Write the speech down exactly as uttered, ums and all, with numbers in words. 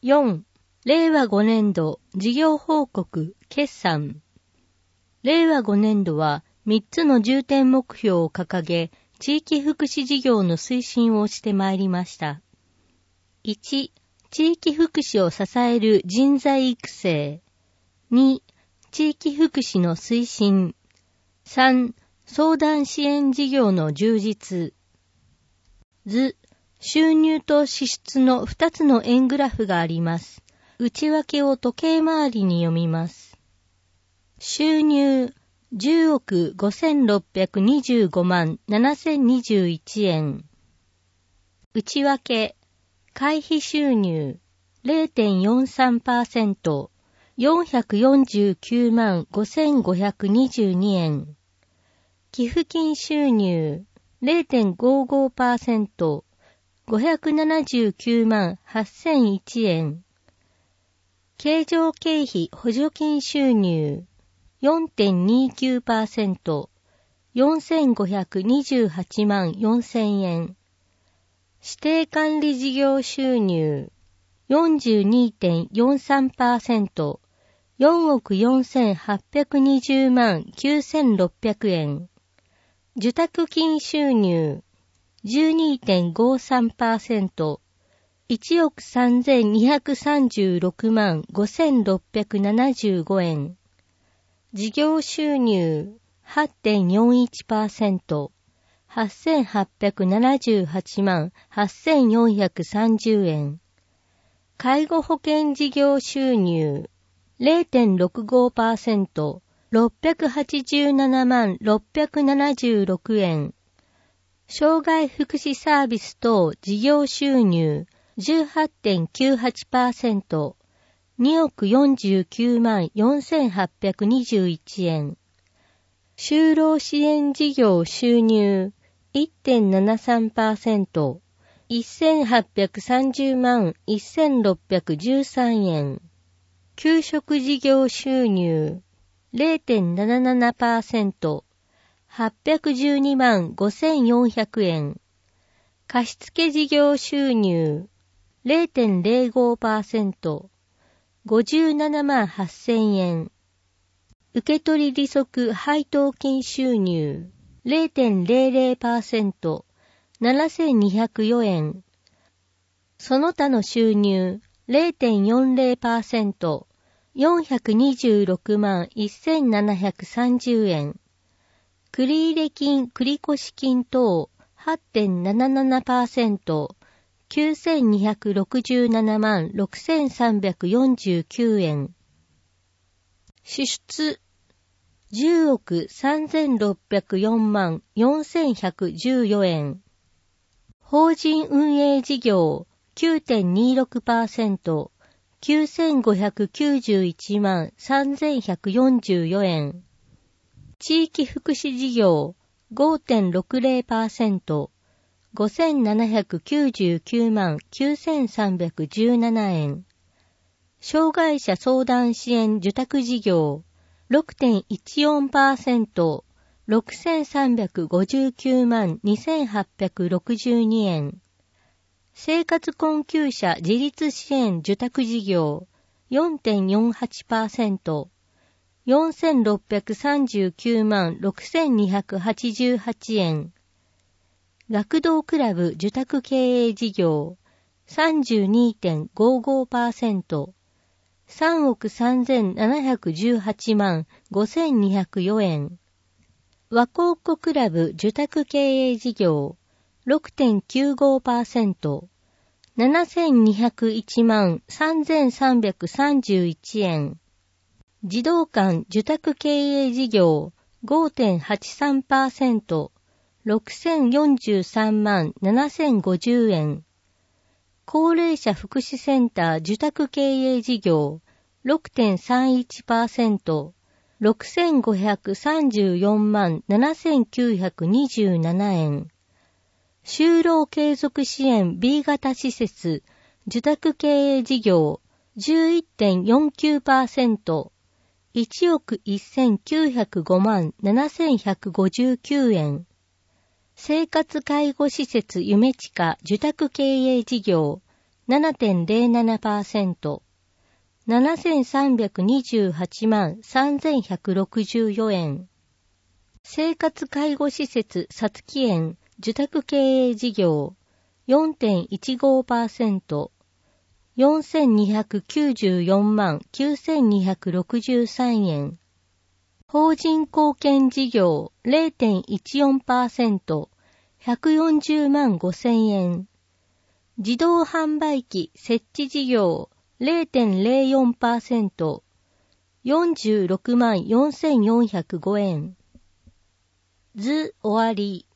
よん、れいわごねんど事業報告決算。れいわごねんどはみっつの重点目標を掲げ、地域福祉事業の推進をしてまいりました。いち、地域福祉を支える人材育成。に、地域福祉の推進。さん、相談支援事業の充実。図、収入と支出のふたつの円グラフがあります。内訳を時計回りに読みます。収入、じゅうおくごせんろっぴゃくにじゅうごまんななせんにじゅういちえん。内訳、会費収入、れいてんよんさんパーセント、よんひゃくよんじゅうきゅうまんごせんごひゃくにじゅうにえん。寄付金収入、れいてんごごパーセント、ごひゃくななじゅうきゅうまんはっせんいちえん。経常経費補助金収入 よんてんにきゅうパーセント、よんせんごひゃくにじゅうはちまんよんせんえん。指定管理事業収入 よんじゅうにてんよんさんパーセント、よんおくよんせんはっぴゃくにじゅうまんきゅうせんろっぴゃくえん。受託金収入 じゅうにてんごさんパーセント、いちおくさんぜんにひゃくさんじゅうろくまんごせんろっぴゃくななじゅうごえん。事業収入 はってんよんいちパーセント、はっせんはっぴゃくななじゅうはちまんはっせんよんひゃくさんじゅうえん。介護保険事業収入 れいてんろくごパーセント、ろっぴゃくはちじゅうななまんろっぴゃくななじゅうろくえん。障害福祉サービス等事業収入 じゅうはちてんきゅうはちパーセント、におくよんじゅうきゅうまんよんせんはっぴゃくにじゅういちえん。就労支援事業収入 いってんななさんパーセント、せんはっぴゃくさんじゅうまんせんろっぴゃくじゅうさんえん。給食事業収入 れいてんななななパーセント、はっぴゃくじゅうにまんごせんよんひゃくえん。貸付事業収入 れいてんぜろごパーセント、ごじゅうななまんはっせんえん。受取利息配当金収入 れいてんぜろぜろパーセント、ななせんにひゃくよえん。その他の収入 れいてんよんぜろパーセント、よんひゃくにじゅうろくまんせんななひゃくさんじゅうえん。繰入金繰越金等 はってんななななパーセント、きゅうせんにひゃくろくじゅうななまんろくせんさんびゃくよんじゅうきゅうえん。支出じゅうおくさんぜんろっぴゃくよんまんよんせんひゃくじゅうよえん。法人運営事業 きゅうてんにろくパーセント、きゅうせんごひゃくきゅうじゅういちまんさんぜんひゃくよんじゅうよえん。地域福祉事業 ごてんろくぜろパーセント、ごせんななひゃくきゅうじゅうきゅうまんきゅうせんさんびゃくじゅうななえん。障害者相談支援受託事業 ろくてんいちよんパーセント、ろくせんさんびゃくごじゅうきゅうまんにせんはっぴゃくろくじゅうにえん。生活困窮者自立支援受託事業 よんてんよんはちパーセント、よんせんろっぴゃくさんじゅうきゅうまんろくせんにひゃくはちじゅうはちえん。学童クラブ受託経営事業 さんじゅうにてんごごパーセント、さんおくさんぜんななひゃくじゅうはちまんごせんにひゃくよえん。和光湖クラブ受託経営事業 ろくてんきゅうごパーセント、ななせんにひゃくいちまんさんぜんさんびゃくさんじゅういちえん。児童館受託経営事業 ごてんはちさんパーセント、ろくせんよんじゅうさんまんななせんごじゅうえん。高齢者福祉センター受託経営事業 ろくてんさんいちパーセント、ろくせんごひゃくさんじゅうよんまんななせんきゅうひゃくにじゅうななえん。就労継続支援 B 型施設受託経営事業 じゅういってんよんきゅうパーセント、いちおくせんきゅうひゃくごまんななせんひゃくごじゅうきゅうえん。生活介護施設ゆめちか受託経営事業ななてんゼロななパーセント、ななせんさんびゃくにじゅうはちまんさんぜんひゃくろくじゅうよえん。生活介護施設さつき園受託経営事業 よんてんいちごパーセント、よんせんにひゃくきゅうじゅうよんまんきゅうせんにひゃくろくじゅうさんえん。法人貢献事業 ゼロてんいちよんパーセント、ひゃくよんじゅうまんごせんえん。自動販売機設置事業 ゼロてんゼロよんパーセント、よんじゅうろくまんよんせんよんひゃくごえん。図終わり。